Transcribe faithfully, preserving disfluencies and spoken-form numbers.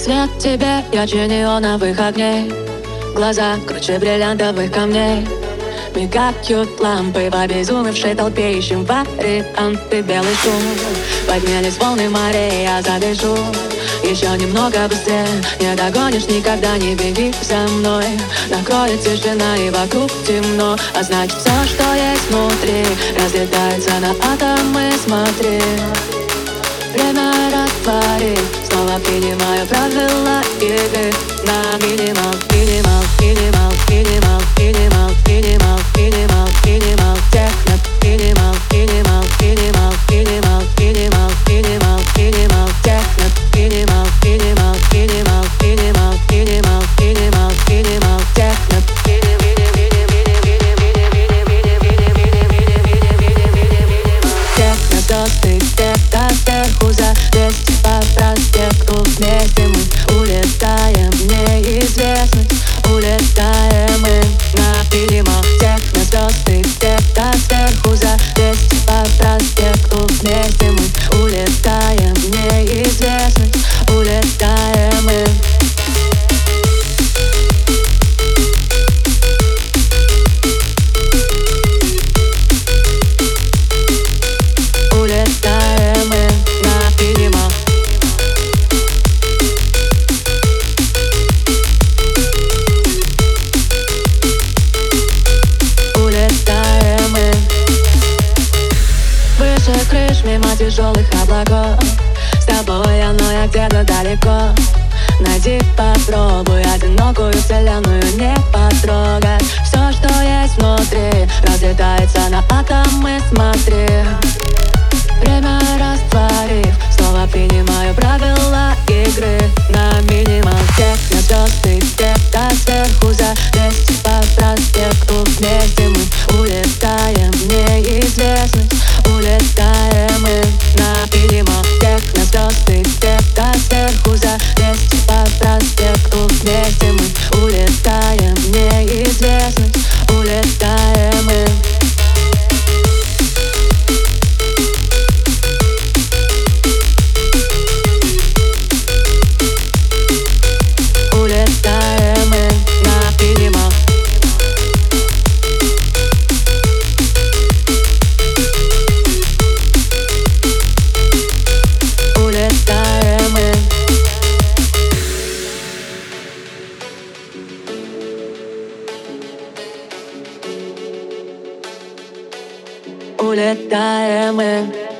Свет тебе ярче неоновых огней, глаза круче бриллиантовых камней. Мигают лампы в обезумевшей толпе, ищем варианты, белый шум. Поднялись волны морей, я задышу еще немного быстрее. Не догонишь никогда, не беги за мной. Накроет тишина и вокруг темно, а значит все, что есть внутри, разлетается на атомы, смотри. Время растворит, снова принимаю правила игры. На минимал, минимал, минимал, минимал, минимал, минимал, минимал, минимал, техно, минимал, минимал, минимал, минимал, минимал, минимал, минимал, техно, минимал, минимал, минимал, минимал, минимал, минимал, минимал, техно. Техно, звезды, где-то сверху за двести по проспекту. Вместе мы улетаем в неизвестность, улетаем мы на минимал. Техно, звезды, где-то сверху за двести по проспекту. Вместе мы улетаем в неизвестность, улетаем мы. Улетаем мы на минимал. Улетаем мы. Выше крыш, мимо тяжелых облаков. С тобой я, но я где-то далеко. Найди, попробуй одинокую вселенную не потрогать. Все, что есть внутри, разлетается на атомы, смотри. Время растворив, снова принимаю правила игры. На минимал, техно, звезды, где-то сверху за двести по проспекту. Вместе мы улетаем в неизвестность, улетаем мы. На минимал, техно, звезды, где-то сверху за двести по проспекту. Вместе мы улетаем в неизвестность, улетаем мы. Улетаем мы на минимал. Улетаем мы. Улетаем мы.